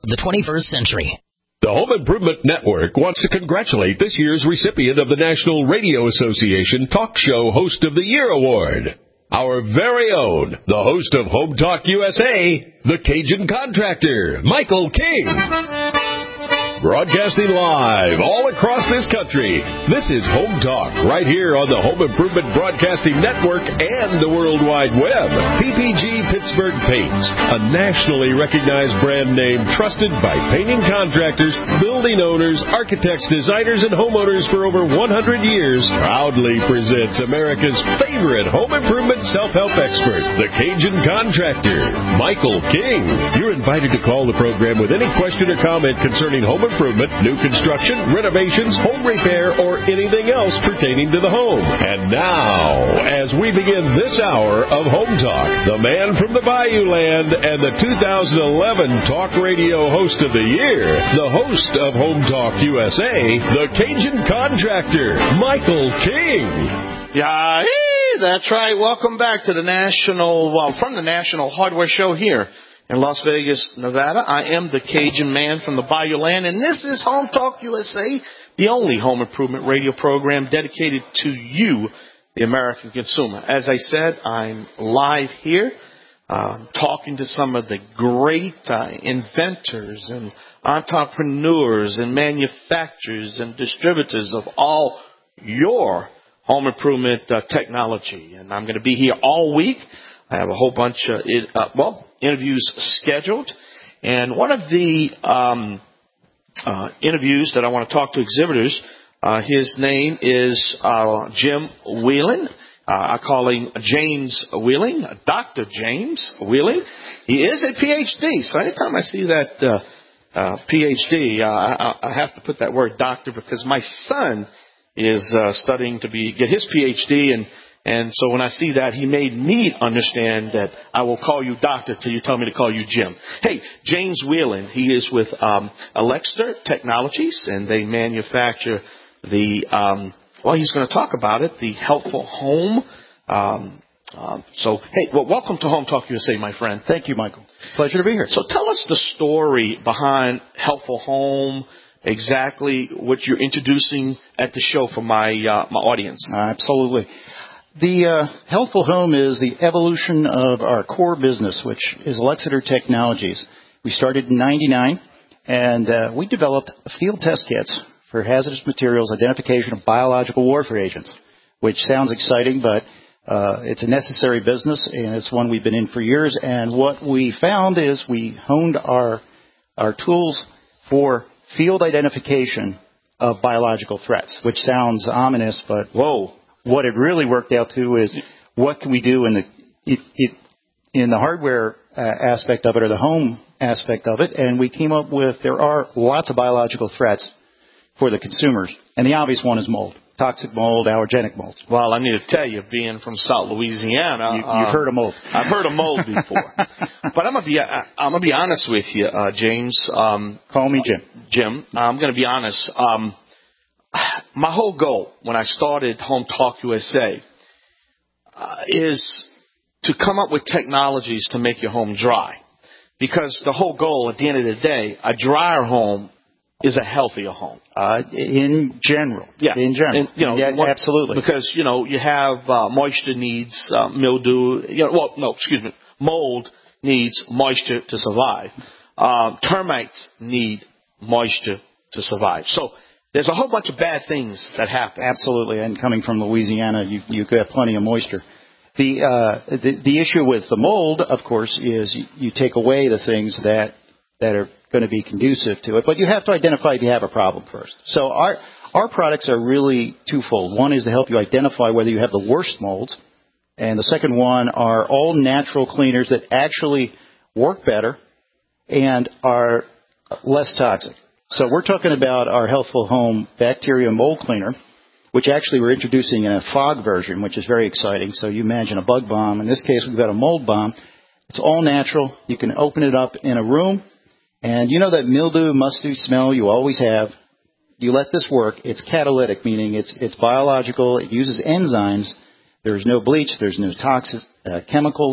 the 21st century. The Home Improvement Network wants to congratulate this year's recipient of the National Radio Association Talk Show Host of the Year Award. Our very own, the host of Home Talk USA, the Cajun Contractor, Michael King. Broadcasting live all across this country, this is Home Talk, right here on the Home Improvement Broadcasting Network and the World Wide Web. PPG Pittsburgh Paints, a nationally recognized brand name trusted by painting contractors, building owners, architects, designers, and homeowners for over 100 years, proudly presents America's favorite home improvement self-help expert, the Cajun Contractor, Michael King. You're invited to call the program with any question or comment concerning home improvement, new construction, renovations, home repair, or anything else pertaining to the home. And now, as we begin this hour of Home Talk, the man from the Bayou Land and the 2011 Talk Radio Host of the Year, the host of Home Talk USA, the Cajun Contractor, Michael King. Yeah, that's right. Welcome back to the from the National Hardware Show here in Las Vegas, Nevada. I am the Cajun man from the Bayou Land, and this is Home Talk USA, the only home improvement radio program dedicated to you, the American consumer. As I said, I'm live here talking to some of the great inventors and entrepreneurs and manufacturers and distributors of all your home improvement technology. And I'm going to be here all week. I have a whole bunch of interviews scheduled. And one of the interviews that I want to talk to exhibitors, his name is Jim Wheeling. I call him James Wheeling, Dr. James Wheeling. He is a PhD. So anytime I see that PhD, I have to put that word doctor because my son is studying to get his PhD, and so when I see that, he made me understand that I will call you doctor till you tell me to call you Jim. Hey, James Wheeling, he is with Alexter Technologies, and they manufacture the, he's going to talk about it, the Helpful Home. Welcome to Home Talk USA, my friend. Thank you, Michael. Pleasure to be here. So tell us the story behind Helpful Home, exactly what you're introducing at the show for my audience. Absolutely. The Helpful Home is the evolution of our core business, which is Alexter Technologies. We started in 1999, and we developed field test kits for hazardous materials identification of biological warfare agents, which sounds exciting, but it's a necessary business, and it's one we've been in for years. And what we found is we honed our tools for field identification of biological threats, which sounds ominous, but whoa. What it really worked out to is what can we do in the hardware aspect of it or the home aspect of it, and we came up with there are lots of biological threats for the consumers, and the obvious one is mold, toxic mold, allergenic mold. Well, I need to tell you, being from South Louisiana, you've heard of mold. I've heard of mold before, but I'm gonna be honest with you, James. Call me Jim. Jim, I'm gonna be honest. My whole goal when I started Home Talk USA is to come up with technologies to make your home dry. Because the whole goal at the end of the day, a drier home is a healthier home. In general. Yeah. In general. And, absolutely. Because, you have moisture needs mildew. Mold needs moisture to survive. Termites need moisture to survive. So there's a whole bunch of bad things that happen. Absolutely, and coming from Louisiana, you have plenty of moisture. The issue with the mold, of course, is you take away the things that are going to be conducive to it, but you have to identify if you have a problem first. So our products are really twofold. One is to help you identify whether you have the worst molds, and the second one are all natural cleaners that actually work better and are less toxic. So we're talking about our Helpful Home Bacteria Mold Cleaner, which actually we're introducing in a fog version, which is very exciting. So you imagine a bug bomb. In this case, we've got a mold bomb. It's all natural. You can open it up in a room, and you know that mildew, musty smell you always have. You let this work. It's catalytic, meaning it's biological. It uses enzymes. There's no bleach. There's no toxic chemicals.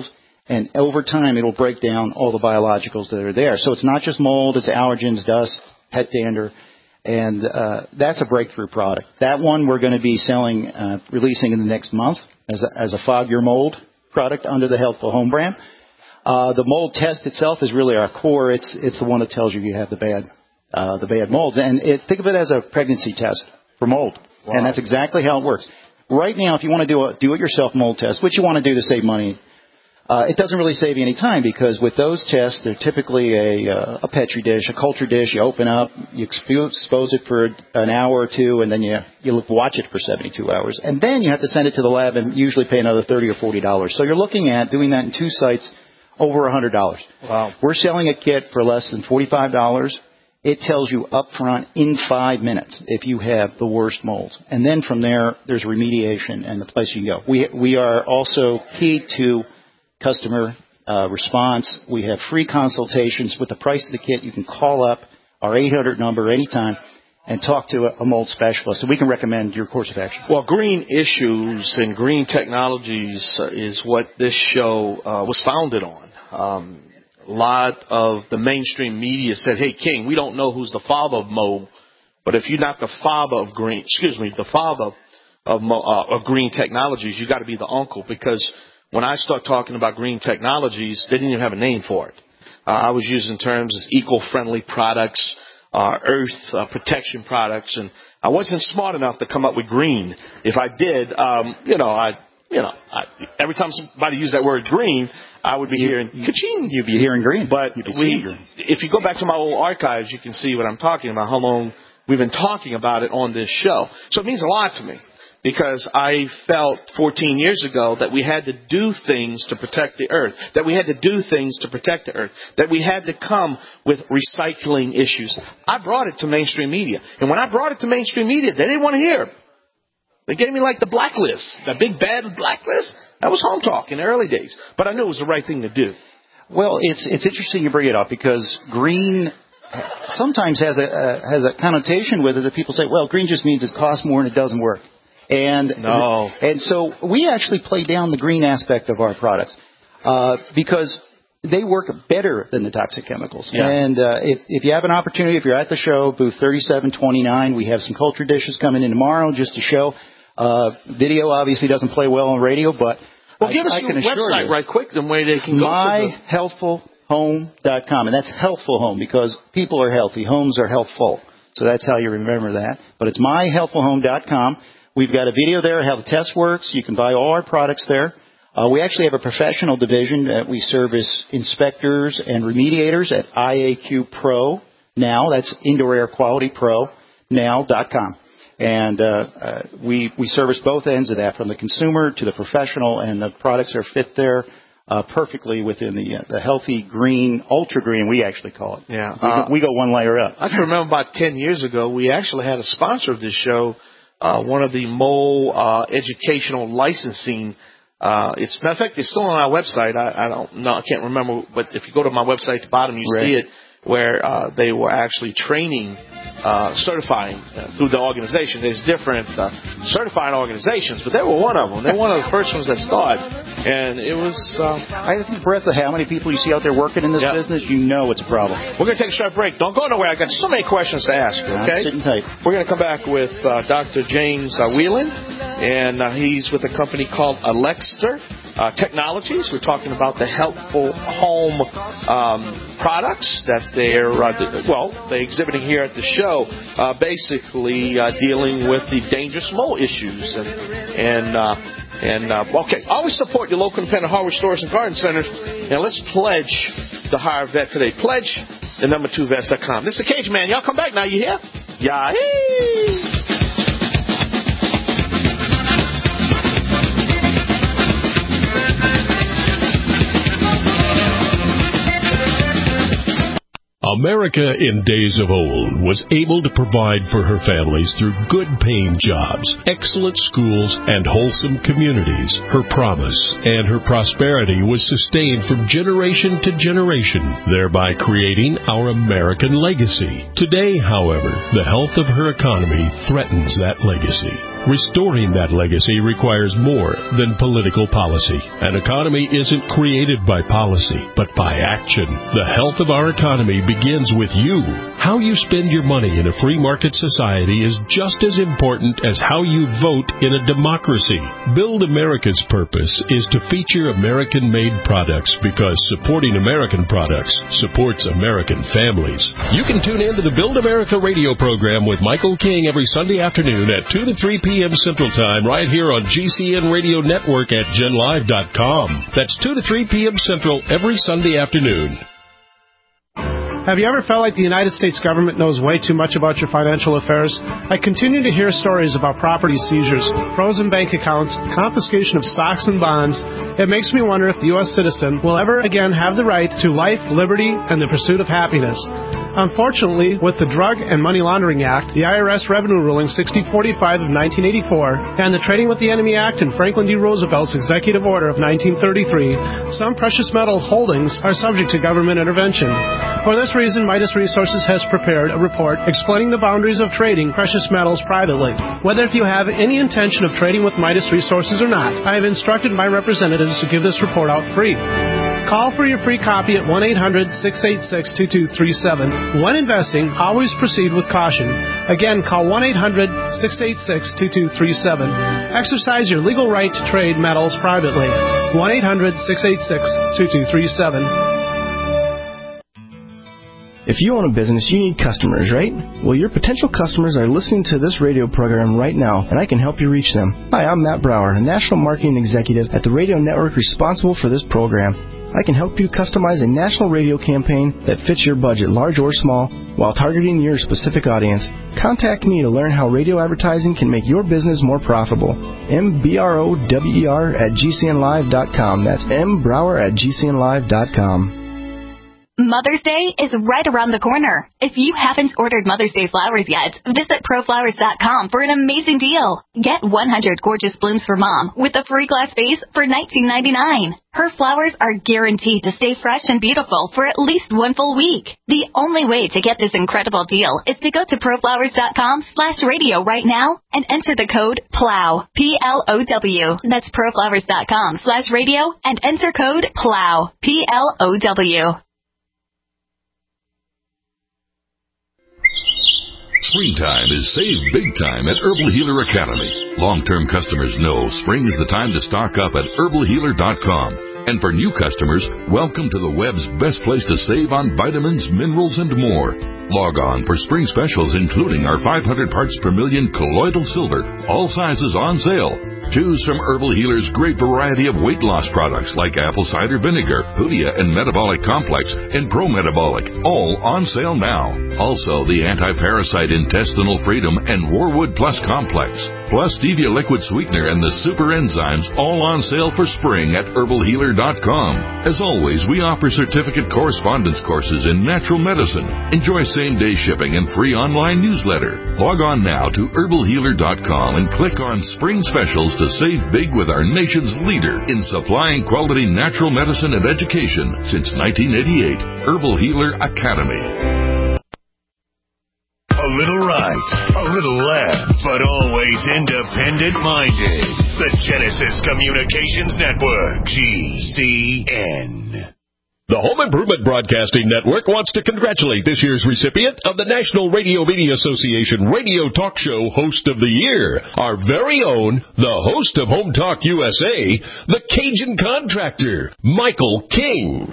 And over time, it'll break down all the biologicals that are there. So it's not just mold, it's allergens, dust, pet dander. And that's a breakthrough product. That one we're going to be selling, releasing in the next month as a Fog Your Mold product under the Healthful Home brand. The mold test itself is really our core. It's the one that tells you have the bad molds. And think of it as a pregnancy test for mold. Wow. And that's exactly how it works. Right now, if you want to do a do-it-yourself mold test, which you want to do to save money, it doesn't really save you any time, because with those tests, they're typically a Petri dish, a culture dish. You open up, you expose it for an hour or two, and then you watch it for 72 hours. And then you have to send it to the lab and usually pay another $30 or $40. So you're looking at doing that in 2 sites, over $100. Wow. We're selling a kit for less than $45. It tells you up front in 5 minutes if you have the worst molds. And then from there, there's remediation and the place you can go. We are also key to customer response. We have free consultations. With the price of the kit, you can call up our 800 number anytime and talk to a mold specialist, so we can recommend your course of action. Well, green issues and green technologies is what this show was founded on. A lot of the mainstream media said, hey, King, we don't know who's the father of mold, but if you're not the father of green, the father of green technologies, you got to be the uncle, because when I start talking about green technologies, they didn't even have a name for it. I was using terms as eco-friendly products, earth protection products, and I wasn't smart enough to come up with green. If I did, every time somebody used that word green, I would be hearing ka-ching. You'd be hearing green. But if you go back to my old archives, you can see what I'm talking about, how long we've been talking about it on this show. So it means a lot to me, because I felt 14 years ago that we had to do things to protect the earth, that we had to do things to protect the earth, that we had to come with recycling issues. I brought it to mainstream media. And when I brought it to mainstream media, they didn't want to hear it. They gave me like the blacklist, the big bad blacklist. That was Home Talk in the early days. But I knew it was the right thing to do. Well, it's interesting you bring it up, because green sometimes has a connotation with it that people say, well, green just means it costs more and it doesn't work. And so we actually play down the green aspect of our products because they work better than the toxic chemicals. Yeah. And if you have an opportunity, if you're at the show, booth 3729, we have some culture dishes coming in tomorrow just to show. Video obviously doesn't play well on radio, but give us your website right quick, the way they can go. MyHealthfulHome.com, and that's Healthful Home because people are healthy, homes are healthful. So that's how you remember that. But it's MyHealthfulHome.com. We've got a video there how the test works. You can buy all our products there. We actually have a professional division that we service inspectors and remediators at IAQ Pro Now. That's Indoor Air Quality Pro Now.com. And we service both ends of that, from the consumer to the professional, and the products are fit there perfectly within the healthy green, ultra green, we actually call it. Yeah, we go one layer up. I can remember about 10 years ago, we actually had a sponsor of this show, one of the Mole educational licensing. Matter of fact, it's still on our website. I don't know, I can't remember, but if you go to my website at the bottom, you see it, where they were actually training, certifying through the organization. There's different certifying organizations, but they were one of them. They were one of the first ones that started, and it was... I think, breath of how many people you see out there working in this business, you know it's a problem. We're going to take a short break. Don't go nowhere. I got so many questions to ask you, okay? Sitting tight. We're going to come back with Dr. James Whelan, and he's with a company called Alexster Technologies. We're talking about the Healthful Home products that they're exhibiting here at the show, basically dealing with the dangerous mold issues. Okay, always support your local independent hardware stores and garden centers, and let's pledge to hire a vet today. Pledge the number 2vets.com. This is the Cajun Man. Y'all come back now. You hear? Yahee! America in days of old was able to provide for her families through good-paying jobs, excellent schools, and wholesome communities. Her promise and her prosperity was sustained from generation to generation, thereby creating our American legacy. Today, however, the health of her economy threatens that legacy. Restoring that legacy requires more than political policy. An economy isn't created by policy, but by action. The health of our economy begins with you. How you spend your money in a free market society is just as important as how you vote in a democracy. Build America's purpose is to feature American-made products because supporting American products supports American families. You can tune in to the Build America radio program with Michael King every Sunday afternoon at 2 to 3 p.m. Central Time right here on GCN Radio Network at GenLive.com. That's 2 to 3 p.m. Central every Sunday afternoon. Have you ever felt like the United States government knows way too much about your financial affairs? I continue to hear stories about property seizures, frozen bank accounts, confiscation of stocks and bonds. It makes me wonder if the U.S. citizen will ever again have the right to life, liberty, and the pursuit of happiness. Unfortunately, with the Drug and Money Laundering Act, the IRS Revenue Ruling 6045 of 1984, and the Trading with the Enemy Act and Franklin D. Roosevelt's Executive Order of 1933, some precious metal holdings are subject to government intervention. For this reason, Midas Resources has prepared a report explaining the boundaries of trading precious metals privately. Whether if you have any intention of trading with Midas Resources or not, I have instructed my representatives to give this report out free. Call for your free copy at 1-800-686-2237. When investing, always proceed with caution. Again, call 1-800-686-2237. Exercise your legal right to trade metals privately. 1-800-686-2237. If you own a business, you need customers, right? Well, your potential customers are listening to this radio program right now, and I can help you reach them. Hi, I'm Matt Brower, a National Marketing Executive at the radio network responsible for this program. I can help you customize a national radio campaign that fits your budget, large or small, while targeting your specific audience. Contact me to learn how radio advertising can make your business more profitable. mbrower@gcnlive.com. That's mbrower@gcnlive.com. Mother's Day is right around the corner. If you haven't ordered Mother's Day flowers yet, visit proflowers.com for an amazing deal. Get 100 gorgeous blooms for Mom with a free glass vase for $19.99. Her flowers are guaranteed to stay fresh and beautiful for at least one full week. The only way to get this incredible deal is to go to proflowers.com/radio right now and enter the code PLOW, P-L-O-W. That's proflowers.com/radio and enter code PLOW, P-L-O-W. Springtime is save big time at Herbal Healer Academy. Long-term customers know spring is the time to stock up at herbalhealer.com. And for new customers, welcome to the web's best place to save on vitamins, minerals, and more. Log on for spring specials, including our 500 parts per million colloidal silver, all sizes on sale. Choose from Herbal Healer's great variety of weight loss products like apple cider vinegar, Hoodia and Metabolic Complex, and Pro Metabolic, all on sale now. Also, the Anti-Parasite Intestinal Freedom and Warwood Plus Complex, plus Stevia Liquid Sweetener and the Super Enzymes, all on sale for spring at herbalhealer.com. As always, we offer certificate correspondence courses in natural medicine. Enjoy same-day shipping and free online newsletter. Log on now to herbalhealer.com and click on Spring Specials to save big with our nation's leader in supplying quality natural medicine and education since 1988, Herbal Healer Academy. A little right, a little left, but always independent-minded. The Genesis Communications Network, GCN. The Home Improvement Broadcasting Network wants to congratulate this year's recipient of the National Radio Media Association Radio Talk Show Host of the Year, our very own, the host of Home Talk USA, the Cajun Contractor, Michael King.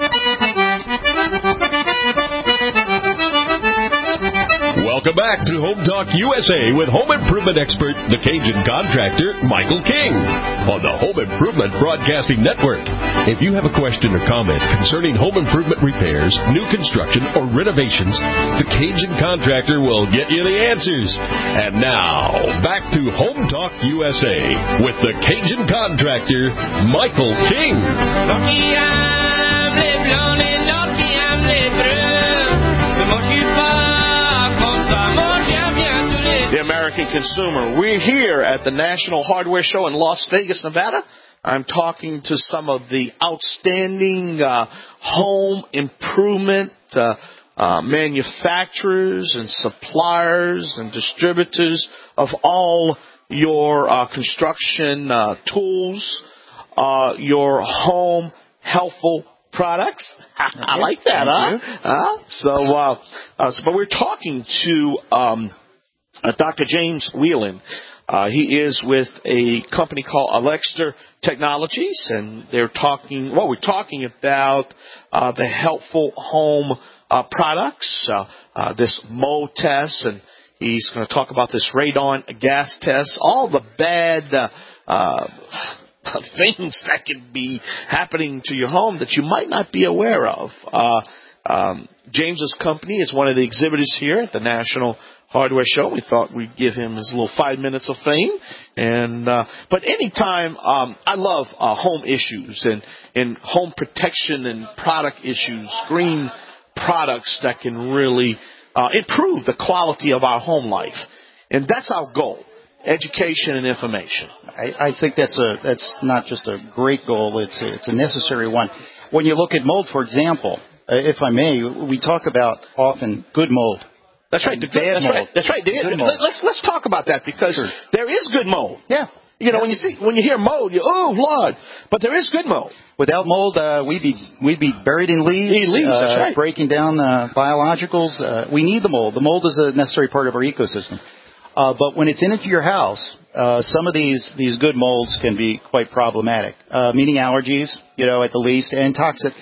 Welcome back to Home Talk USA with home improvement expert, the Cajun Contractor, Michael King, on the Home Improvement Broadcasting Network. If you have a question or comment concerning home improvement repairs, new construction, or renovations, the Cajun Contractor will get you the answers. And now, back to Home Talk USA with the Cajun Contractor, Michael King. The American consumer. We're here at the National Hardware Show in Las Vegas, Nevada. I'm talking to some of the outstanding home improvement manufacturers and suppliers and distributors of all your construction tools, your home healthful products. I like that, huh? But we're talking to Dr. James Whelan. He is with a company called Alexter Technologies, and we're talking about the helpful home products, this mold test, and he's going to talk about this radon gas test, all the bad things that can be happening to your home that you might not be aware of. James's company is one of the exhibitors here at the National Hardware Show. We thought we'd give him his little 5 minutes of fame. But anytime, I love home issues and home protection and product issues, green products that can really improve the quality of our home life. And that's our goal, education and information. I think that's not just a great goal, it's a necessary one. When you look at mold, for example, if I may, we talk about often good mold. That's right. Bad mold. That's right. Let's talk about that, because there is good mold. Yeah. You know, when you hear mold, oh Lord, but there is good mold. Without mold, we'd be buried in leaves. That's right. Breaking down biologicals. We need the mold. The mold is a necessary part of our ecosystem. But when it's into your house, some of these good molds can be quite problematic, meaning allergies, at the least, and toxic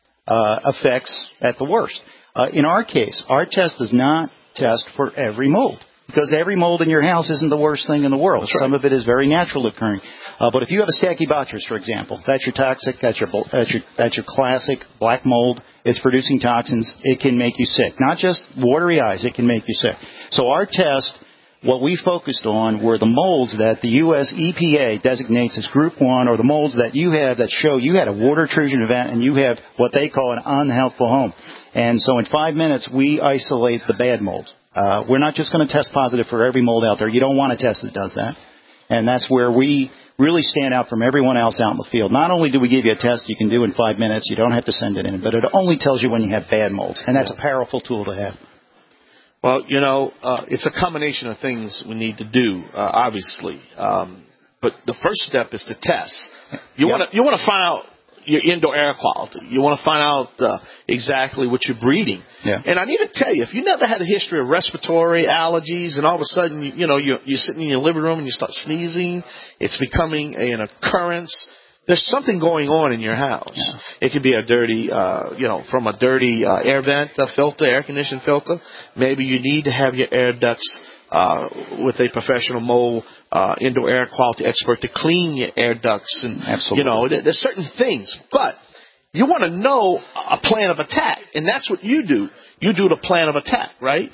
effects at the worst. In our case, our test does not test for every mold, because every mold in your house isn't the worst thing in the world. Right. Some of it is very naturally occurring. But if you have a Stachybotrys, for example, that's your toxic, that's your classic black mold. It's producing toxins. It can make you sick. Not just watery eyes. It can make you sick. So our test, what we focused on were the molds that the U.S. EPA designates as Group 1, or the molds that you have that show you had a water intrusion event and you have what they call an unhealthful home. And so in 5 minutes, we isolate the bad molds. We're not just going to test positive for every mold out there. You don't want a test that does that. And that's where we really stand out from everyone else out in the field. Not only do we give you a test you can do in 5 minutes, you don't have to send it in, but it only tells you when you have bad molds. And that's a powerful tool to have. Well, it's a combination of things we need to do, obviously. But the first step is to test. You want to find out your indoor air quality. You want to find out exactly what you're breathing. Yeah. And I need to tell you, if you never had a history of respiratory allergies, and all of a sudden, you're sitting in your living room and you start sneezing, it's becoming an occurrence. There's something going on in your house. Yeah. It could be a dirty, from a dirty air vent filter, air conditioning filter. Maybe you need to have your air ducts with a professional mold indoor air quality expert to clean your air ducts. And, absolutely. There's certain things. But you want to know a plan of attack, and that's what you do. You do the plan of attack, right?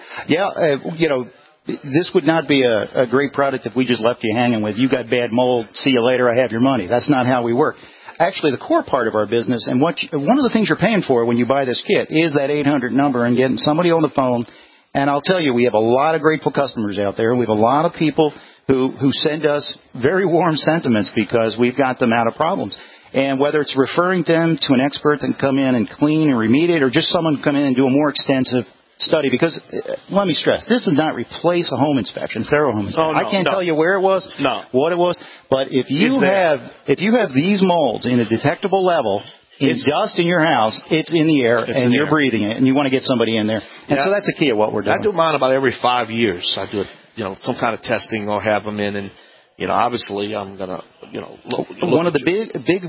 This would not be a great product if we just left you hanging with, you got bad mold, see you later, I have your money. That's not how we work. Actually, the core part of our business, and one of the things you're paying for when you buy this kit, is that 800 number and getting somebody on the phone. And I'll tell you, we have a lot of grateful customers out there. We have a lot of people who send us very warm sentiments because we've got them out of problems. And whether it's referring them to an expert that can come in and clean and remediate, or just someone come in and do a more extensive study, because let me stress, this does not replace a home inspection, thorough home inspection. I can't tell you where it was, what it was, but if you have these molds in a detectable level, in dust in your house, it's in the air, and you're breathing it, and you want to get somebody in there. And so that's the key of what we're doing. I do mine about every 5 years. I do some kind of testing or have them in, and obviously I'm gonna look one of the big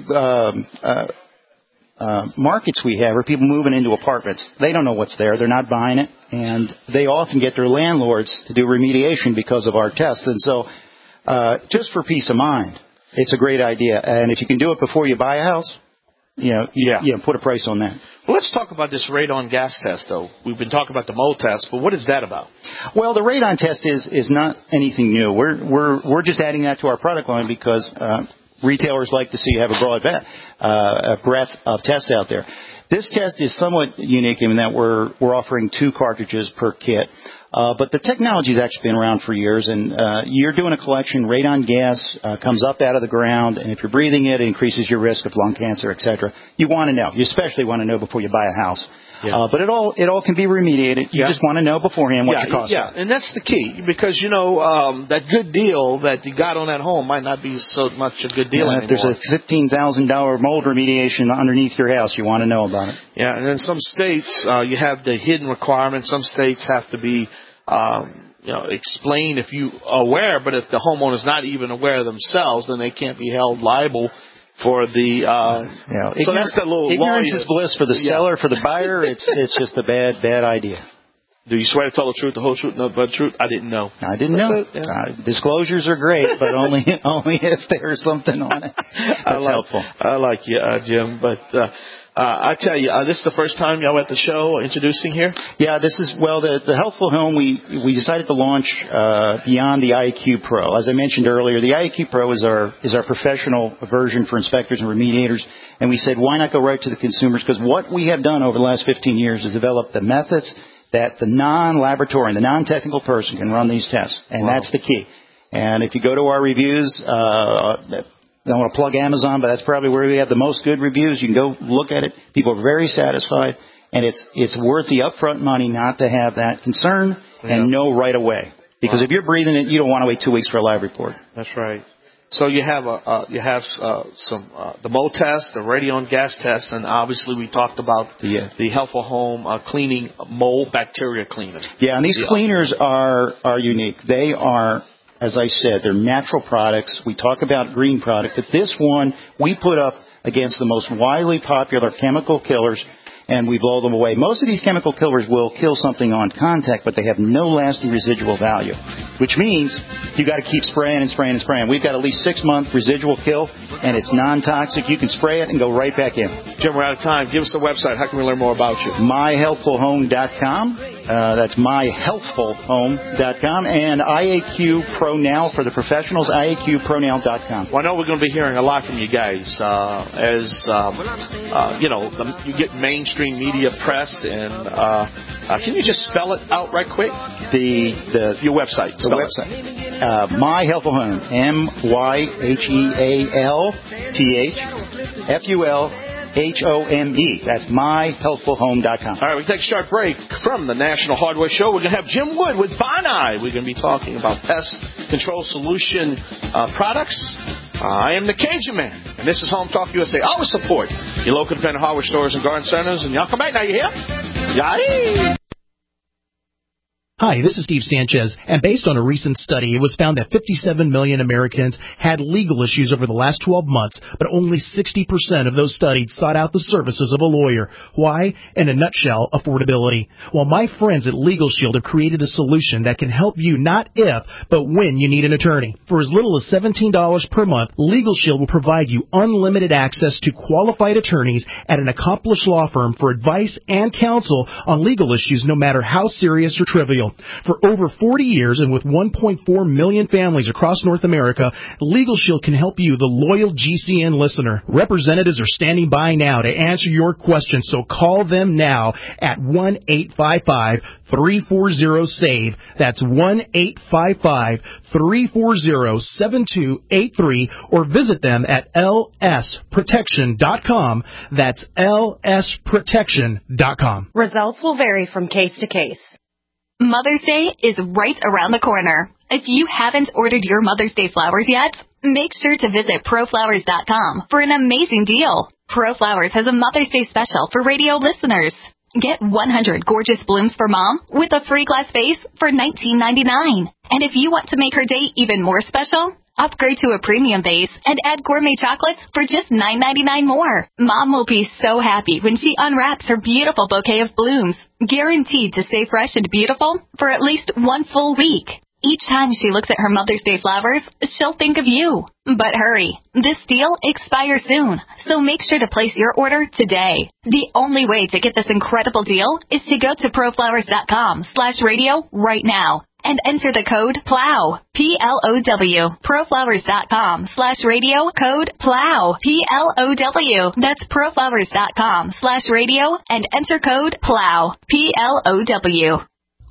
markets we have are people moving into apartments. They don't know what's there. They're not buying it. And they often get their landlords to do remediation because of our tests. And so just for peace of mind, it's a great idea. And if you can do it before you buy a house, put a price on that. Well, let's talk about this radon gas test, though. We've been talking about the mold test, but what is that about? Well, the radon test is not anything new. We're just adding that to our product line because retailers like to see you have a breadth of tests out there. This test is somewhat unique in that we're offering 2 cartridges per kit. But the technology's actually been around for years, and you're doing a collection. Radon gas comes up out of the ground, and if you're breathing it, it increases your risk of lung cancer, etc. You want to know. You especially want to know before you buy a house. Yeah. But it all can be remediated. You just want to know beforehand what your costs are. Yeah, and that's the key, because, that good deal that you got on that home might not be so much a good deal anymore. If there's a $15,000 mold remediation underneath your house, you want to know about it. Yeah, and in some states, you have the hidden requirements. Some states have to be explain if you are aware, but if the homeowner's not even aware themselves, then they can't be held liable for the. So that's the little ignorance is bliss for the seller. For the buyer, it's just a bad idea. Do you swear to tell the truth, the whole truth, nothing but the truth? I didn't know. I didn't know. Disclosures are great, but only if there's something on it. That's helpful. I like you, Jim, but. I tell you, this is the first time y'all at the show introducing here? Yeah, this is, the Healthful Home, we decided to launch beyond the IAQ Pro. As I mentioned earlier, the IAQ Pro is our professional version for inspectors and remediators, and we said, why not go right to the consumers? Because what we have done over the last 15 years is develop the methods that the non-laboratory and the non-technical person can run these tests, and that's the key. And if you go to our reviews, I don't want to plug Amazon, but that's probably where we have the most good reviews. You can go look at it. People are very satisfied, and it's worth the upfront money not to have that concern and know right away. Because if you're breathing it, you don't want to wait 2 weeks for a lab report. That's right. So you have some the mold test, the radio and gas test, and obviously we talked about the Healthful Home cleaning mold bacteria cleaner. Yeah, and these cleaners are unique. They are, as I said, they're natural products. We talk about green product, but this one we put up against the most widely popular chemical killers, and we blow them away. Most of these chemical killers will kill something on contact, but they have no lasting residual value, which means you got to keep spraying and spraying and spraying. We've got at least 6-month residual kill, and it's non-toxic. You can spray it and go right back in. Jim, we're out of time. Give us a website. How can we learn more about you? MyHealthfulHome.com. That's myhealthfulhome.com, and IAQ Pro Now for the professionals, IAQProNow.com. Well, I know we're going to be hearing a lot from you guys you get mainstream media press, and can you just spell it out right quick? Your website. The website. MyHealthful Home, MyHealthfulHome. That's myhealthfulhome.com. All right, we take a short break from the National Hardware Show. We're going to have Jim Wood with Bonai. We're going to be talking about pest control solution products. I am the Cajun Man, and this is Home Talk USA. Always support your local independent hardware stores and garden centers. And y'all come back now. You hear? Yay! Hi, this is Steve Sanchez, and based on a recent study, it was found that 57 million Americans had legal issues over the last 12 months, but only 60% of those studied sought out the services of a lawyer. Why? In a nutshell, affordability. Well, my friends at Legal Shield have created a solution that can help you not if, but when you need an attorney. For as little as $17 per month, Legal Shield will provide you unlimited access to qualified attorneys at an accomplished law firm for advice and counsel on legal issues, no matter how serious or trivial. For over 40 years and with 1.4 million families across North America, Legal Shield can help you, the loyal GCN listener. Representatives are standing by now to answer your questions, so call them now at 1-855-340-SAVE. That's 1-855-340-7283, or visit them at lsprotection.com. That's lsprotection.com. Results will vary from case to case. Mother's Day is right around the corner. If you haven't ordered your Mother's Day flowers yet, make sure to visit ProFlowers.com for an amazing deal. ProFlowers has a Mother's Day special for radio listeners. Get 100 gorgeous blooms for Mom with a free glass vase for $19.99. And if you want to make her day even more special, upgrade to a premium vase and add gourmet chocolates for just $9.99 more. Mom will be so happy when she unwraps her beautiful bouquet of blooms, guaranteed to stay fresh and beautiful for at least one full week. Each time she looks at her Mother's Day flowers, she'll think of you. But hurry, this deal expires soon, so make sure to place your order today. The only way to get this incredible deal is to go to proflowers.com/radio right now and enter the code PLOW, P-L-O-W, proflowers.com/radio, code PLOW, P-L-O-W. That's proflowers.com/radio and enter code PLOW, P-L-O-W.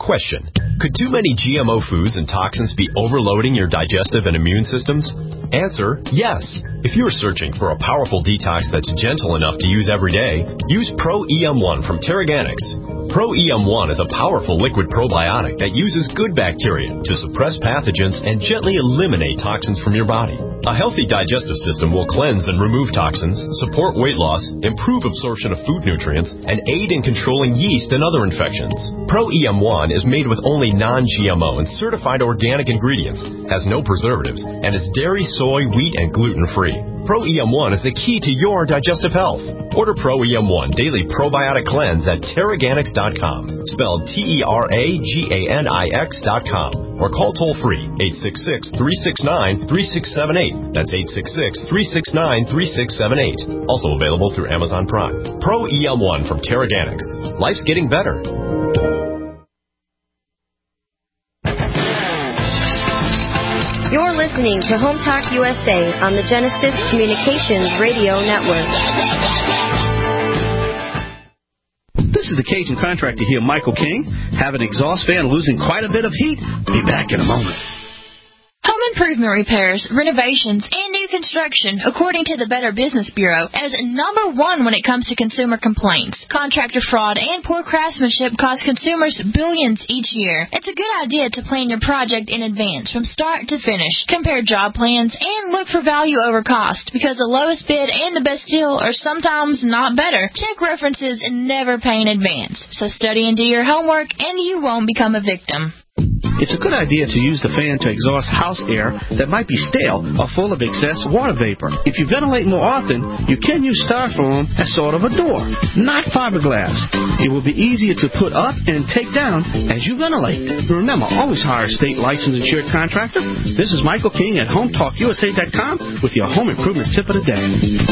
Question: could too many GMO foods and toxins be overloading your digestive and immune systems? Answer: yes. If you're searching for a powerful detox that's gentle enough to use every day, use Pro EM1 from Terraganics. Pro EM1 is a powerful liquid probiotic that uses good bacteria to suppress pathogens and gently eliminate toxins from your body. A healthy digestive system will cleanse and remove toxins, support weight loss, improve absorption of food nutrients, and aid in controlling yeast and other infections. Pro EM1 is made with only non-GMO and certified organic ingredients, has no preservatives, and is dairy, soy, wheat, and gluten-free. Pro EM1 is the key to your digestive health. Order Pro EM1 Daily Probiotic Cleanse at Terraganics.com, spelled Terraganix.com, or call toll-free 866-369-3678. That's 866-369-3678. Also available through Amazon Prime. Pro EM1 from Terraganics. Life's getting better. You're listening to Home Talk USA on the Genesis Communications Radio Network. This is the Cajun contractor here, Michael King. Have an exhaust fan losing quite a bit of heat? Be back in a moment. Home improvement repairs, renovations, and new construction, according to the Better Business Bureau, as number one when it comes to consumer complaints. Contractor fraud and poor craftsmanship cost consumers billions each year. It's a good idea to plan your project in advance from start to finish. Compare job plans and look for value over cost, because the lowest bid and the best deal are sometimes not better. Check references and never pay in advance. So study and do your homework, and you won't become a victim. It's a good idea to use the fan to exhaust house air that might be stale or full of excess water vapor. If you ventilate more often, you can use styrofoam as sort of a door, not fiberglass. It will be easier to put up and take down as you ventilate. Remember, always hire a state licensed insured contractor. This is Michael King at HomeTalkUSA.com with your home improvement tip of the day.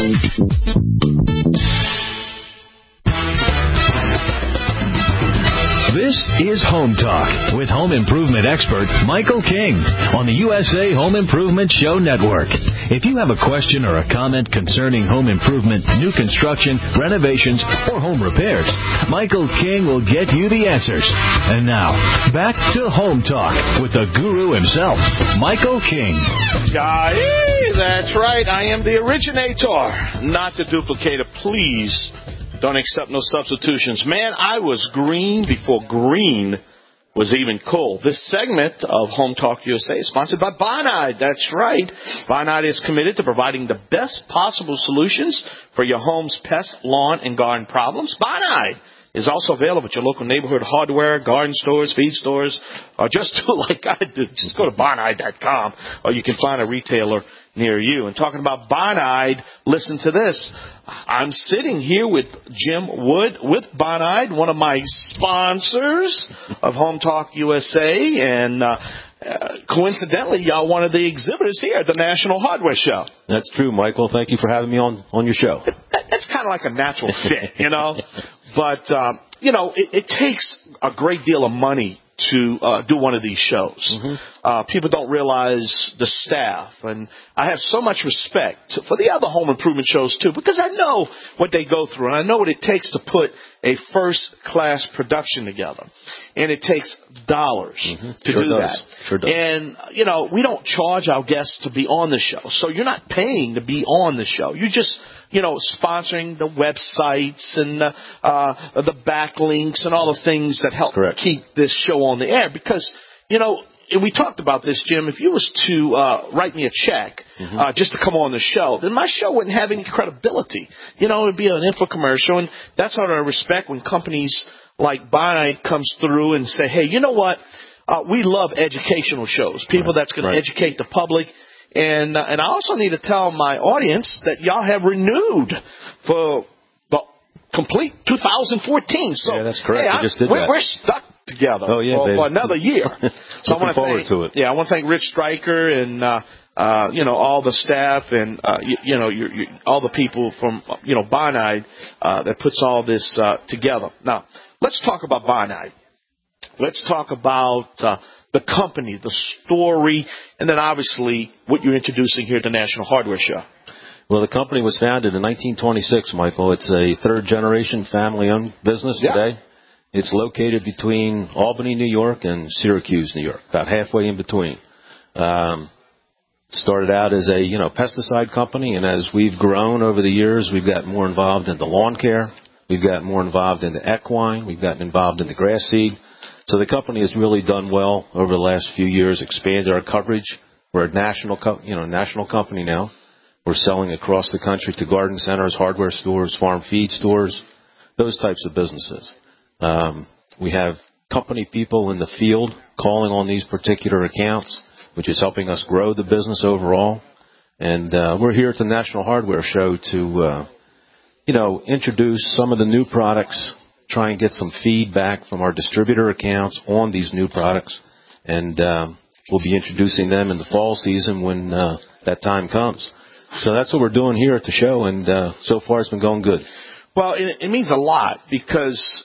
This is Home Talk with home improvement expert Michael King on the USA Home Improvement Show Network. If you have a question or a comment concerning home improvement, new construction, renovations, or home repairs, Michael King will get you the answers. And now, back to Home Talk with the guru himself, Michael King. That's right. I am the originator, not the duplicator. Please don't accept no substitutions. Man, I was green before green was even cool. This segment of Home Talk USA is sponsored by Bonide. That's right. Bonide is committed to providing the best possible solutions for your home's pest, lawn, and garden problems. Bonide is also available at your local neighborhood hardware, garden stores, feed stores, or just do like I do. Just go to Bonide.com, or you can find a retailer near you. And talking about Bonide, listen to this. I'm sitting here with Jim Wood with Bonide, one of my sponsors of Home Talk USA, and coincidentally, y'all one of the exhibitors here at the National Hardware Show. That's true, Michael. Thank you for having me on your show. That's kind of like a natural fit, you know. But, it takes a great deal of money to do one of these shows. Mm-hmm. People don't realize the staff, and I have so much respect for the other home improvement shows too, because I know what they go through, and I know what it takes to put a first-class production together, and it takes dollars to do that. Sure does. And we don't charge our guests to be on the show, so you're not paying to be on the show. You just sponsoring the websites and the backlinks and all the things that help keep this show on the air. Because, and we talked about this, Jim, if you was to write me a check just to come on the show, then my show wouldn't have any credibility. It would be an infomercial, and that's out of respect when companies like Bonide comes through and say, hey, you know what? We love educational shows, people that's going to educate the public. And I also need to tell my audience that y'all have renewed for the complete 2014. So, yeah, that's correct. Hey, we just did that. We're stuck together for another year. So Looking forward to it. Yeah, I want to thank Rich Stryker and all the staff and all the people from Bonide that puts all this together. Now, let's talk about Bonide. Let's talk about the company, the story, and then obviously what you're introducing here at the National Hardware Show. Well, the company was founded in 1926, Michael. It's a third-generation family-owned business today. It's located between Albany, New York, and Syracuse, New York, about halfway in between. Started out as a pesticide company, and as we've grown over the years, we've gotten more involved in the lawn care. We've gotten more involved in the equine. We've gotten involved in the grass seed. So the company has really done well over the last few years, expanded our coverage. We're a national company now. We're selling across the country to garden centers, hardware stores, farm feed stores, those types of businesses. We have company people in the field calling on these particular accounts, which is helping us grow the business overall. And we're here at the National Hardware Show to, introduce some of the new products, try and get some feedback from our distributor accounts on these new products. And we'll be introducing them in the fall season when that time comes. So that's what we're doing here at the show, and so far it's been going good. Well, it means a lot because,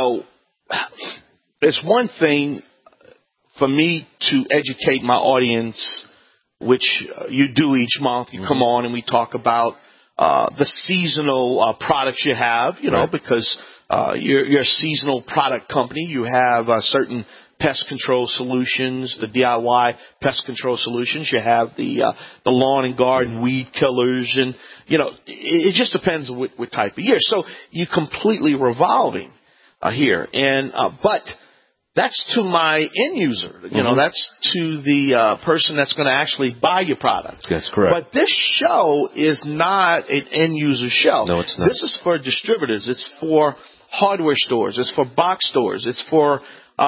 it's one thing for me to educate my audience, which you do each month. You come on and we talk about the seasonal products you have, because you're a seasonal product company. You have certain pest control solutions, the DIY pest control solutions. You have the lawn and garden weed killers, and it just depends on what type of year. So you're completely revolving here, and but that's to my end user. That's to the person that's going to actually buy your product. That's correct. But this show is not an end user show. No, it's not. This is for distributors. It's for hardware stores. It's for box stores. It's for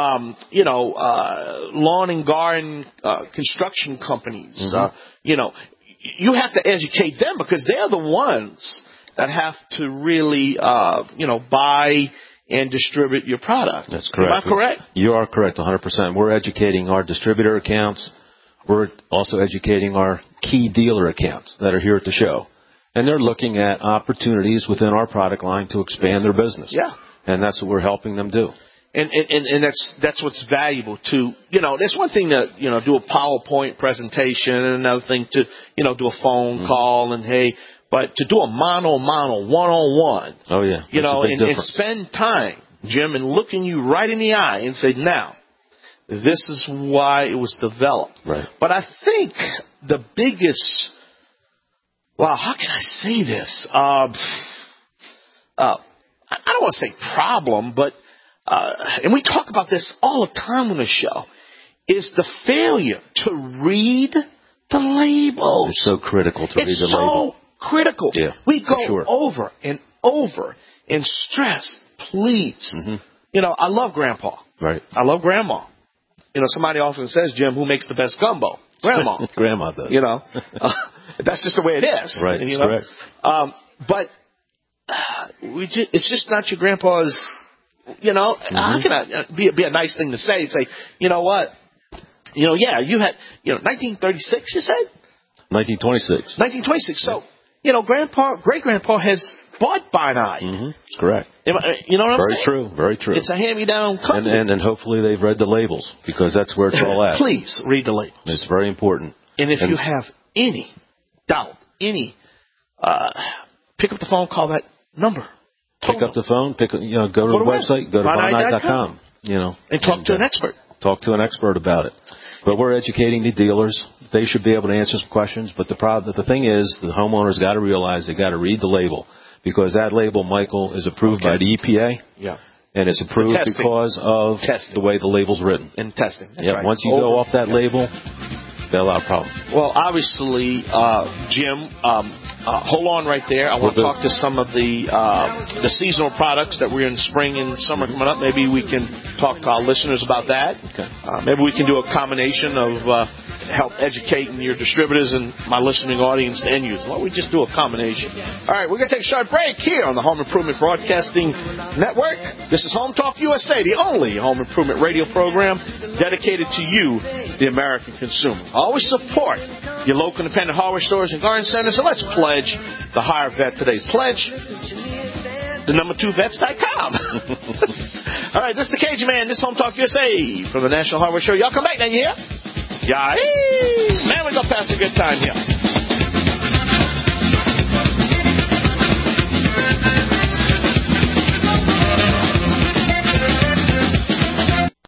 lawn and garden construction companies. You have to educate them because they're the ones that have to really, buy and distribute your product. That's correct. Am I correct? You are correct, 100%. We're educating our distributor accounts. We're also educating our key dealer accounts that are here at the show. And they're looking at opportunities within our product line to expand their business. Yeah. And that's what we're helping them do. And that's what's valuable to, there's one thing to, do a PowerPoint presentation, and another thing to, do a phone call but to do a mano, one-on-one. Oh, yeah. And spend time, Jim, and looking you right in the eye and say, now, this is why it was developed. Right. But I think the biggest, how can I say this? I don't want to say problem, but and we talk about this all the time on the show, is the failure to read the labels. It's so critical to read the label. It's so critical. Yeah, we go over and over and stress, please. I love Grandpa. Right. I love Grandma. Somebody often says, Jim, who makes the best gumbo? Grandma. Grandma does. That's just the way it is. Right, correct. But it's just not your grandpa's. How can I be a nice thing to say? Say, you know what? You had 1936. You said 1926. 1926. So great grandpa has bought Binide. Correct. You know what I'm saying? Very true. Very true. It's a hand-me-down company. And hopefully they've read the labels, because that's where it's all at. Please read the labels. It's very important. And if you have any doubt, pick up the phone, call that number. Pick up the phone, go to the website, go to Binide.com, and talk to an expert. Talk to an expert about it. But we're educating the dealers. They should be able to answer some questions. But the thing is, the homeowners got to realize they got to read the label, because that label, Michael, is approved by the EPA. Yeah. And it's approved because of the way the label's written. And testing. That's right. Once you go off that label, got a lot of problems. Well, obviously, Jim, hold on right there. I want to talk to some of the seasonal products that we're in spring and summer coming up. Maybe we can talk to our listeners about that. Okay. Maybe we can do a combination of help educating your distributors and my listening audience and end users. Why don't we just do a combination? All right, we're going to take a short break here on the Home Improvement Broadcasting Network. This is Home Talk USA, the only home improvement radio program dedicated to you, the American consumer. Always support your local independent hardware stores and garden centers, and let's pledge the higher vet today. Pledge the number2vets.com. All right, this is the Cajun Man. This is Home Talk USA from the National Hardware Show. Y'all come back now, you hear? Yeah, man, we're going to pass a good time here.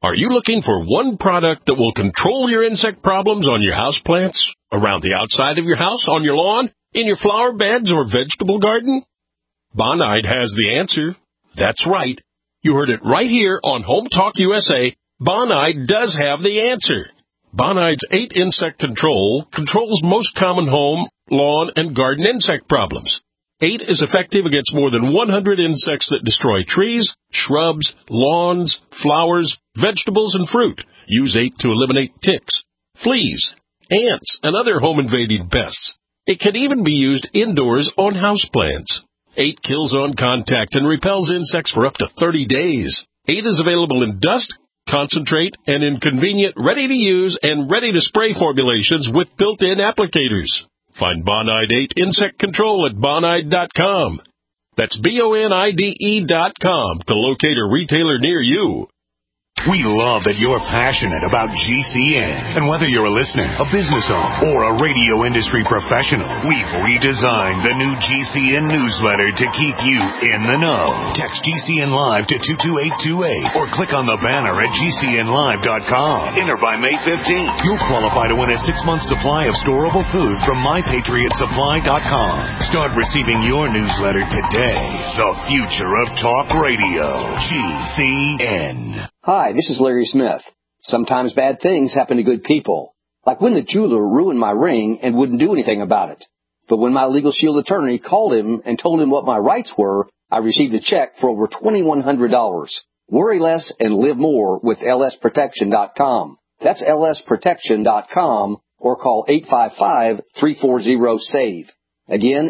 Are you looking for one product that will control your insect problems on your house plants, around the outside of your house, on your lawn, in your flower beds or vegetable garden? Bonide has the answer. That's right. You heard it right here on Home Talk USA. Bonide does have the answer. Bonide's 8 insect control controls most common home, lawn, and garden insect problems. 8 is effective against more than 100 insects that destroy trees, shrubs, lawns, flowers, vegetables, and fruit. Use 8 to eliminate ticks, fleas, ants, and other home-invading pests. It can even be used indoors on houseplants. 8 kills on contact and repels insects for up to 30 days. 8 is available in dust, concentrate, and in convenient, ready-to-use and ready-to-spray formulations with built-in applicators. Find Bonide 8 Insect Control at Bonide.com. That's BONIDE.com to locate a retailer near you. We love that you're passionate about GCN. And whether you're a listener, a business owner, or a radio industry professional, we've redesigned the new GCN newsletter to keep you in the know. Text GCN Live to 22828 or click on the banner at GCNlive.com. Enter by May 15th. You'll qualify to win a 6-month supply of storable food from MyPatriotSupply.com. Start receiving your newsletter today. The future of talk radio. GCN. Hi, this is Larry Smith. Sometimes bad things happen to good people. Like when the jeweler ruined my ring and wouldn't do anything about it. But when my Legal Shield attorney called him and told him what my rights were, I received a check for over $2,100. Worry less and live more with lsprotection.com. That's lsprotection.com or call 855-340-SAVE. Again,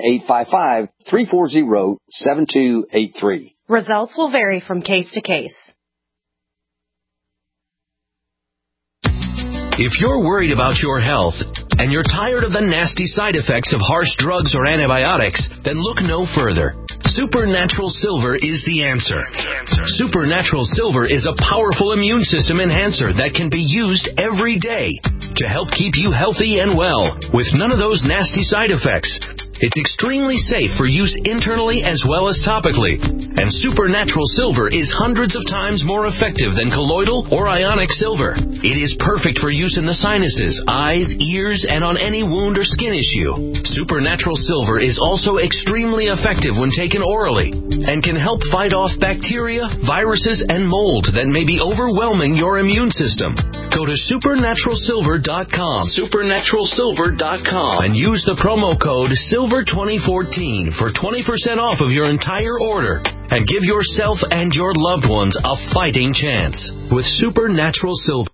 855-340-7283. Results will vary from case to case. If you're worried about your health and you're tired of the nasty side effects of harsh drugs or antibiotics, then look no further. Supernatural Silver is the answer. Supernatural Silver is a powerful immune system enhancer that can be used every day to help keep you healthy and well with none of those nasty side effects. It's extremely safe for use internally as well as topically. And Supernatural Silver is hundreds of times more effective than colloidal or ionic silver. It is perfect for use in the sinuses, eyes, ears, and on any wound or skin issue. Supernatural Silver is also extremely effective when taken orally and can help fight off bacteria, viruses, and mold that may be overwhelming your immune system. Go to supernaturalsilver.com, supernaturalsilver.com, and use the promo code SILVER2014 for 20% off of your entire order. And give yourself and your loved ones a fighting chance with Supernatural Silver.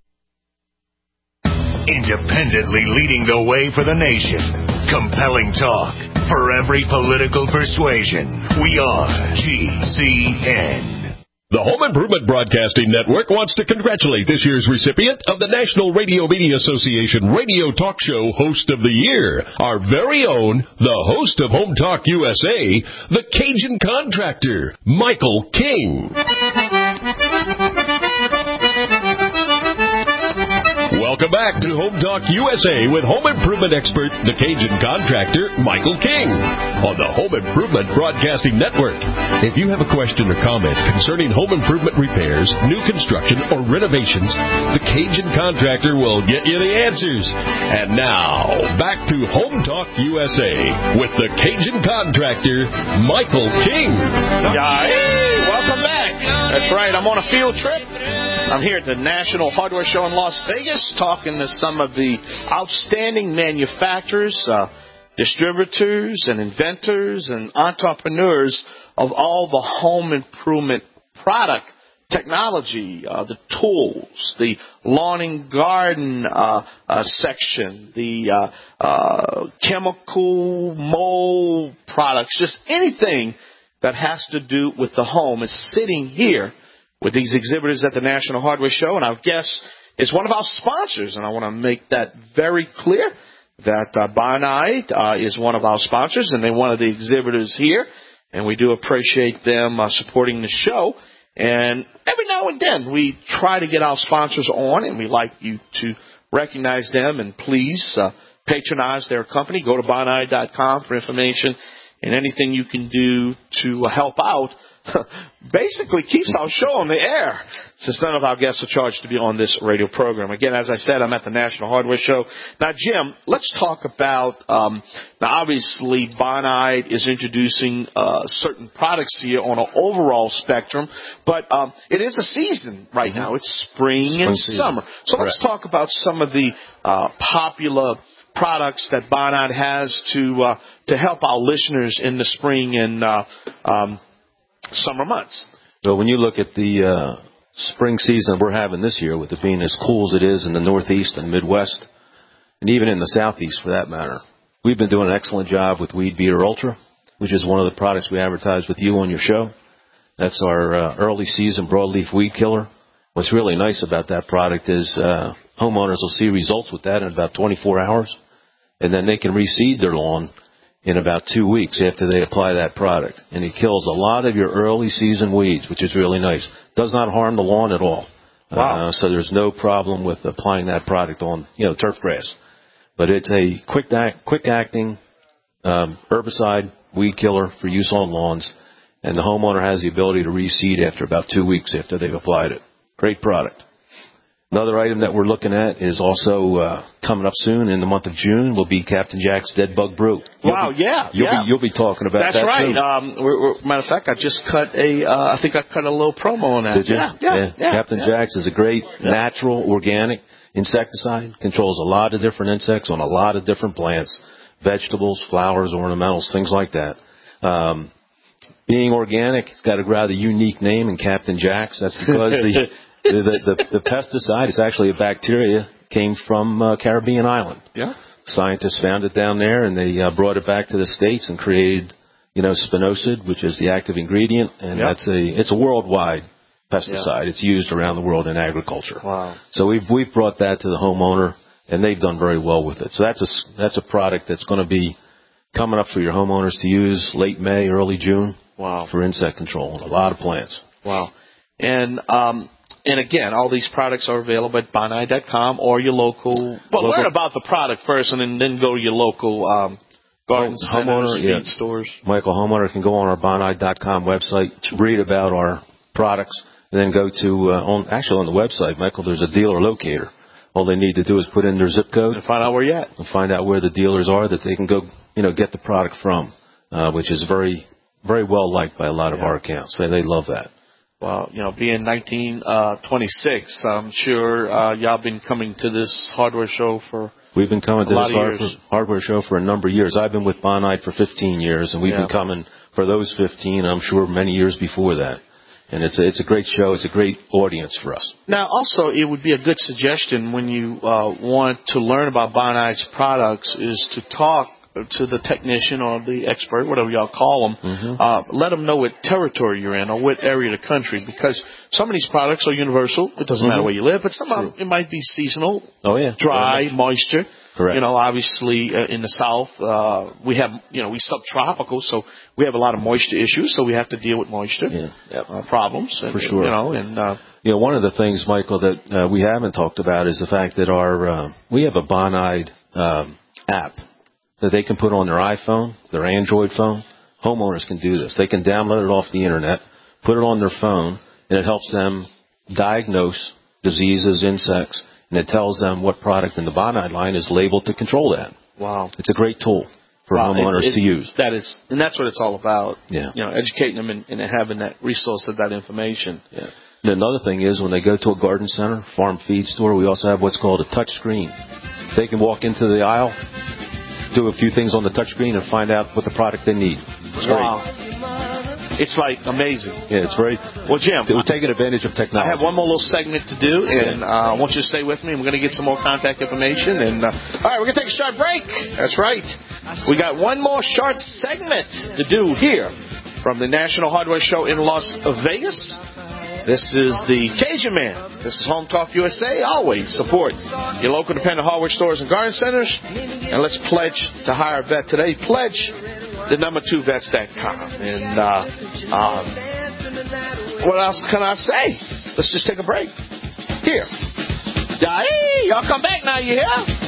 Independently leading the way for the nation. Compelling talk for every political persuasion. We are GCN. The Home Improvement Broadcasting Network wants to congratulate this year's recipient of the National Radio Media Association Radio Talk Show Host of the Year, our very own, the host of Home Talk USA, the Cajun Contractor, Michael King. Welcome back to Home Talk USA with home improvement expert, the Cajun Contractor, Michael King, on the Home Improvement Broadcasting Network. If you have a question or comment concerning home improvement repairs, new construction, or renovations, the Cajun Contractor will get you the answers. And now, back to Home Talk USA with the Cajun Contractor, Michael King. Hey, welcome back. That's right, I'm on a field trip. I'm here at the National Hardware Show in Las Vegas talking to some of the outstanding manufacturers, distributors, and inventors and entrepreneurs of all the home improvement product technology, the tools, the lawn and garden section, the chemical mold products, just anything that has to do with the home is sitting here with these exhibitors at the National Hardware Show. And our guest is one of our sponsors, and I want to make that very clear that Bonide is one of our sponsors, and they're one of the exhibitors here, and we do appreciate them supporting the show. And every now and then we try to get our sponsors on, and we like you to recognize them, and please patronize their company. Go to Bonide.com for information and anything you can do to help out basically keeps our show on the air, since none of our guests are charged to be on this radio program. Again, as I said, I'm at the National Hardware Show. Now, Jim, let's talk about, now obviously Bonide is introducing certain products here on an overall spectrum, but it is a season right now. It's spring and summer. So let's talk about some of the popular products that Bonide has to help our listeners in the spring and summer months. Well, when you look at the spring season we're having this year, with it being as cool as it is in the Northeast and Midwest, and even in the Southeast for that matter, we've been doing an excellent job with Weed Beater Ultra, which is one of the products we advertise with you on your show. That's our early season broadleaf weed killer. What's really nice about that product is homeowners will see results with that in about 24 hours, and then they can reseed their lawn in about 2 weeks after they apply that product. And it kills a lot of your early season weeds, which is really nice. Does not harm the lawn at all. Wow. So there's no problem with applying that product on, turf grass. But it's a quick acting herbicide weed killer for use on lawns, and the homeowner has the ability to reseed after about 2 weeks after they've applied it. Great product. Another item that we're looking at is also coming up soon in the month of June will be Captain Jack's Dead Bug Brew. You'll be talking about that. That's right. Soon. Matter of fact, I just cut I think I cut a little promo on that. Did you? Yeah. Captain Jack's is a great natural organic insecticide. Controls a lot of different insects on a lot of different plants, vegetables, flowers, ornamentals, things like that. Being organic, it's got a rather unique name in Captain Jack's. That's because the pesticide is actually a bacteria, came from Caribbean island. Yeah. Scientists found it down there, and they brought it back to the States and created, spinosad, which is the active ingredient, and it's a worldwide pesticide. It's used around the world in agriculture. Wow. So we've brought that to the homeowner, and they've done very well with it. So that's a product that's going to be coming up for your homeowners to use late May, early June. Wow. For insect control on a lot of plants. Wow. And again, all these products are available at Bonide.com or your local. Well, learn about the product first, and then go to your local garden centers, feed stores. Michael, homeowner can go on our Bonide.com website, read about our products, and then go to on the website, Michael, there's a dealer locator. All they need to do is put in their zip code and find out where you're at, and find out where the dealers are that they can go, get the product from, which is very, very well liked by a lot of our accounts. They love that. Well, being 1926, I'm sure y'all been coming to this hardware show for We've been coming to this hardware show for a number of years. I've been with Bonide for 15 years, and we've been coming for those 15, I'm sure, many years before that. And it's a great show. It's a great audience for us. Now, also, it would be a good suggestion when you want to learn about Bonide's products is to talk to the technician or the expert, whatever y'all call them, let them know what territory you're in or what area of the country, because some of these products are universal. It doesn't matter where you live, but some of them, it might be seasonal, dry, moisture. Correct. Obviously in the South, we have, we subtropical, so we have a lot of moisture issues, so we have to deal with moisture problems. For sure. One of the things, Michael, that we haven't talked about is the fact that we have a Bonide app that they can put on their iPhone, their Android phone. Homeowners can do this. They can download it off the Internet, put it on their phone, and it helps them diagnose diseases, insects, and it tells them what product in the Bonide line is labeled to control that. Wow. It's a great tool for homeowners to use. And that's what it's all about. Yeah. Educating them and having that resource of that information. Yeah. And another thing is when they go to a garden center, farm feed store, we also have what's called a touch screen. They can walk into the aisle, do a few things on the touch screen, and find out what the product they need. It's great. It's like amazing. Yeah, it's very. Well, Jim, we're taking advantage of technology. I have one more little segment to do, and I want you to stay with me. And we're going to get some more contact information. And all right, we're going to take a short break. That's right. We got one more short segment to do here from the National Hardware Show in Las Vegas. This is the Cajun Man. This is Home Talk USA. Always support your local independent hardware stores and garden centers. And let's pledge to hire a vet today. Pledge the number2vets.com. And what else can I say? Let's just take a break. Here. Hey, y'all come back now, you hear?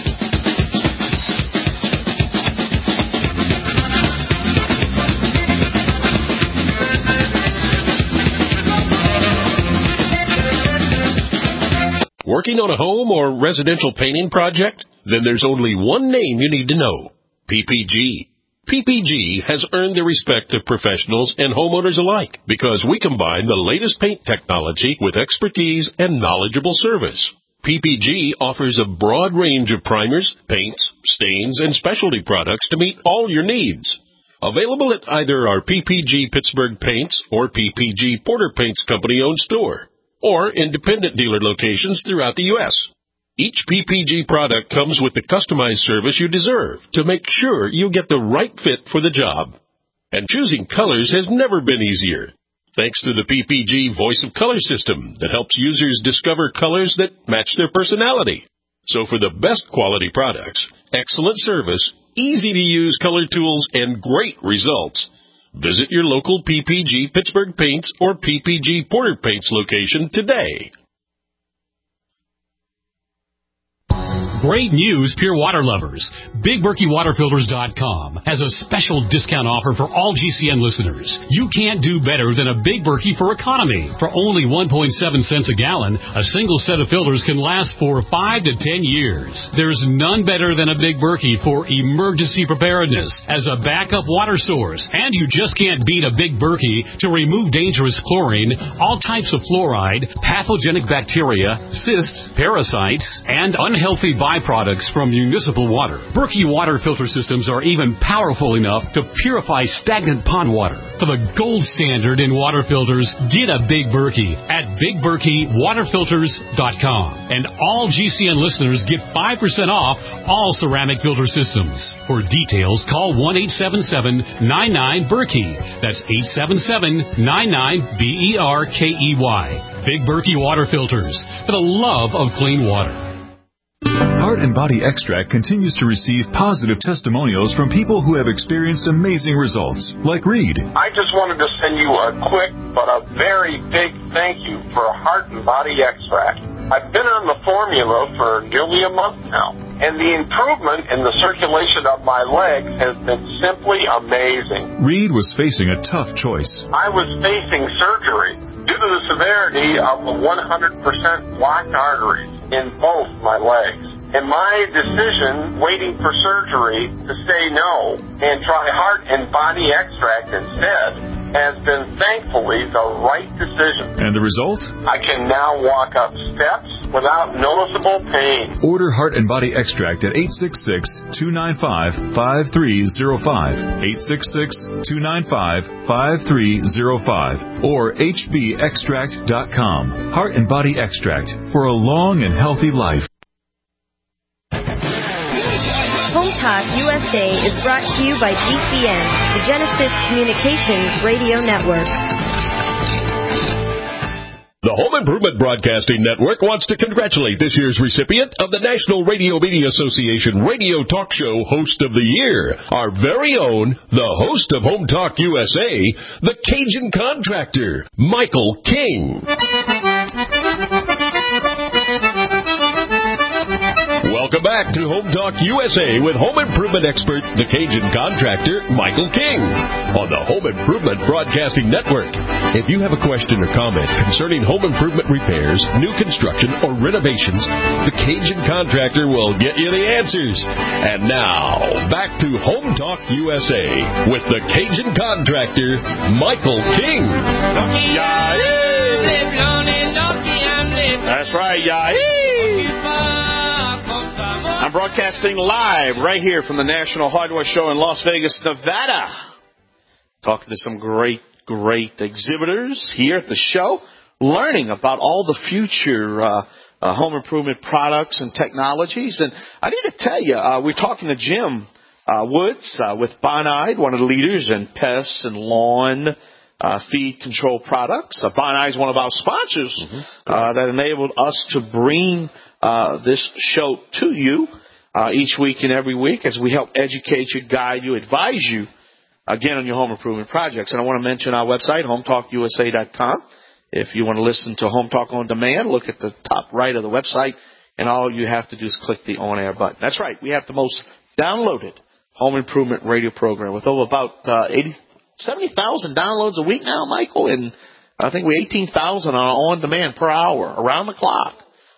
Working on a home or residential painting project? Then there's only one name you need to know. PPG. PPG has earned the respect of professionals and homeowners alike because we combine the latest paint technology with expertise and knowledgeable service. PPG offers a broad range of primers, paints, stains, and specialty products to meet all your needs. Available at either our PPG Pittsburgh Paints or PPG Porter Paints Company-owned store, or independent dealer locations throughout the U.S. Each PPG product comes with the customized service you deserve to make sure you get the right fit for the job. And choosing colors has never been easier, thanks to the PPG Voice of Color system that helps users discover colors that match their personality. So for the best quality products, excellent service, easy-to-use color tools, and great results, visit your local PPG Pittsburgh Paints or PPG Porter Paints location today. Great news, pure water lovers. BigBerkeyWaterFilters.com has a special discount offer for all GCN listeners. You can't do better than a Big Berkey for economy. For only 1.7 cents a gallon, a single set of filters can last for 5 to 10 years. There's none better than a Big Berkey for emergency preparedness as a backup water source. And you just can't beat a Big Berkey to remove dangerous chlorine, all types of fluoride, pathogenic bacteria, cysts, parasites, and unhealthy byproducts from municipal water. Berkey water filter systems are even powerful enough to purify stagnant pond water. For the gold standard in water filters, get a Big Berkey at BigBerkeyWaterFilters.com. And all GCN listeners get 5% off all ceramic filter systems. For details, call 1-877-99-BERKEY. That's 877-99-BERKEY. Big Berkey Water Filters, for the love of clean water. Heart and Body Extract continues to receive positive testimonials from people who have experienced amazing results, like Reed. I just wanted to send you a quick but a very big thank you for Heart and Body Extract. I've been on the formula for nearly a month now, and the improvement in the circulation of my legs has been simply amazing. Reed was facing a tough choice. I was facing surgery due to the severity of the 100% blocked arteries in both my legs. And my decision, waiting for surgery, to say no and try Heart and Body Extract instead, has been thankfully the right decision. And the result? I can now walk up steps without noticeable pain. Order Heart and Body Extract at 866-295-5305, 866-295-5305, or hbextract.com. Heart and Body Extract for a long and healthy life. Home Talk USA is brought to you by GCN, the Genesis Communications Radio Network. The Home Improvement Broadcasting Network wants to congratulate this year's recipient of the National Radio Media Association Radio Talk Show Host of the Year, our very own, the host of Home Talk USA, the Cajun Contractor, Michael King. Welcome back to Home Talk USA with home improvement expert, the Cajun Contractor, Michael King, on the Home Improvement Broadcasting Network. If you have a question or comment concerning home improvement repairs, new construction, or renovations, the Cajun Contractor will get you the answers. And now, back to Home Talk USA with the Cajun Contractor, Michael King. That's right, I'm broadcasting live right here from the National Hardware Show in Las Vegas, Nevada. Talking to some great exhibitors here at the show, learning about all the future home improvement products and technologies. And I need to tell you, we're talking to Jim Woods with Bonide, one of the leaders in pests and lawn feed control products. Bonide is one of our sponsors that enabled us to bring this show to you each week and every week as we help educate you, guide you, advise you, again, on your home improvement projects. And I want to mention our website, HomeTalkUSA.com. If you want to listen to Home Talk on Demand, look at the top right of the website, and all you have to do is click the on-air button. That's right. We have the most downloaded home improvement radio program with over about 70,000 downloads a week now, Michael, and I think we're 18,000 on demand per hour, around the clock.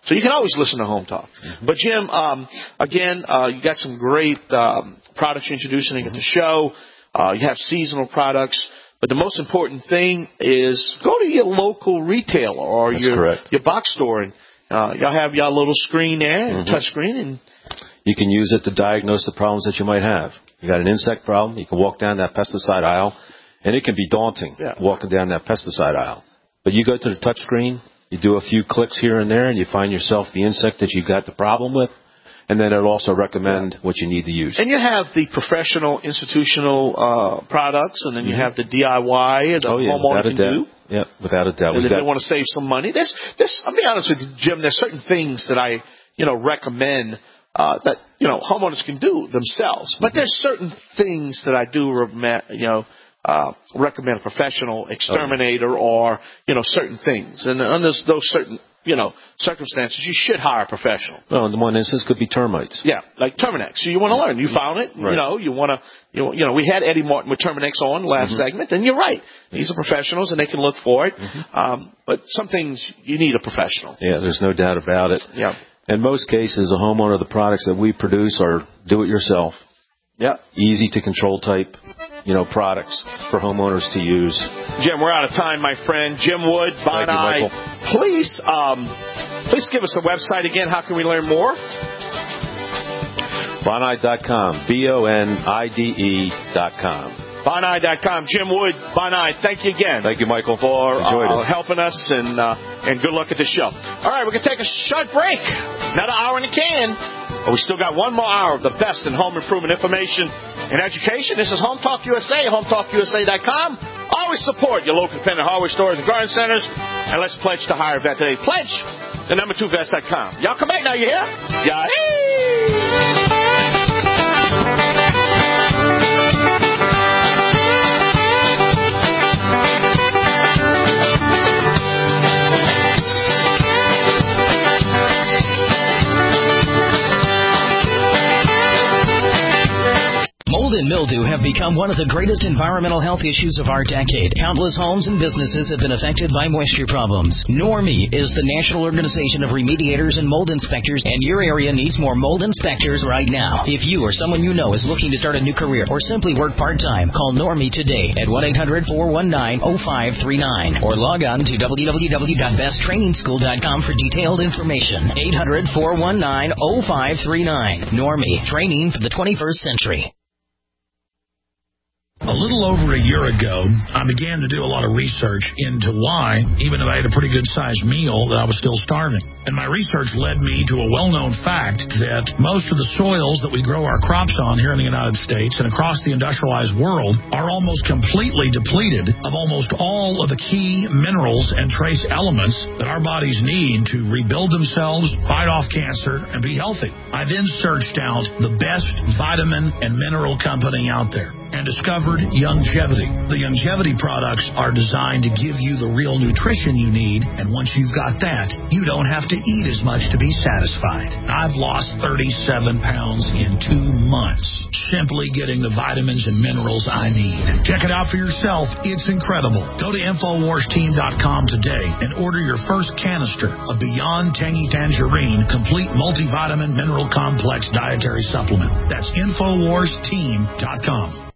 So you can always listen to Home Talk. But, Jim, again, you got some great products you're introducing at the show. You have seasonal products. But the most important thing is go to your local retailer or your box store. And y'all have y'all little screen there, touch screen. And you can use it to diagnose the problems that you might have. You got an insect problem, you can walk down that pesticide aisle, and it can be daunting walking down that pesticide aisle. But you go to the touch screen, you do a few clicks here and there, and you find yourself the insect that you got the problem with, and then it'll also recommend what you need to use. And you have the professional, institutional products, and then you have the DIY that homeowner can do. Yeah, without a doubt. And if they want to save some money, I'll be honest with you, Jim, there's certain things that I recommend that homeowners can do themselves. But there's certain things that I do recommend a professional exterminator or certain things. And under those certain circumstances, you should hire a professional. Well, in one instance, could be termites. Yeah, like Terminex. So you want to learn. You found it. Right. You want to. We had Eddie Martin with Terminex on last segment, and you're right. These are professionals, and they can look for it. But some things you need a professional. Yeah, there's no doubt about it. Yeah. In most cases, a homeowner, the products that we produce are do-it-yourself. Yeah. Easy to control type. Products for homeowners to use. Jim, we're out of time, my friend. Jim Wood, Bonide. Please give us a website again. How can we learn more? Bonide.com. BONIDE.com. Bonide.com. Jim Wood, Bonide, thank you again. Thank you, Michael. For helping us, and good luck at the show. All right, we're going to take a short break. Another hour in the can. But we still got one more hour of the best in home improvement information and education. This is Home Talk USA, HomeTalkUSA.com. Always support your local independent hardware stores and garden centers. And let's pledge to hire a vet today. Pledge the number2vest.com. Y'all come back now, you hear? Yeah. Mold and mildew have become one of the greatest environmental health issues of our decade. Countless homes and businesses have been affected by moisture problems. NORMI is the National Organization of Remediators and Mold Inspectors, and your area needs more mold inspectors right now. If you or someone you know is looking to start a new career or simply work part-time, call NORMI today at 1-800-419-0539 or log on to www.besttrainingschool.com for detailed information. 800-419-0539. NORMI, training for the 21st century. A little over a year ago, I began to do a lot of research into why, even though I had a pretty good-sized meal, that I was still starving. And my research led me to a well-known fact that most of the soils that we grow our crops on here in the United States and across the industrialized world are almost completely depleted of almost all of the key minerals and trace elements that our bodies need to rebuild themselves, fight off cancer, and be healthy. I then searched out the best vitamin and mineral company out there and discovered Youngevity. The Youngevity products are designed to give you the real nutrition you need, and once you've got that, you don't have to eat as much to be satisfied. I've lost 37 pounds in 2 months, simply getting the vitamins and minerals I need. Check it out for yourself. It's incredible. Go to InfoWarsTeam.com today and order your first canister of Beyond Tangy Tangerine Complete Multivitamin Mineral Complex Dietary Supplement. That's InfoWarsTeam.com.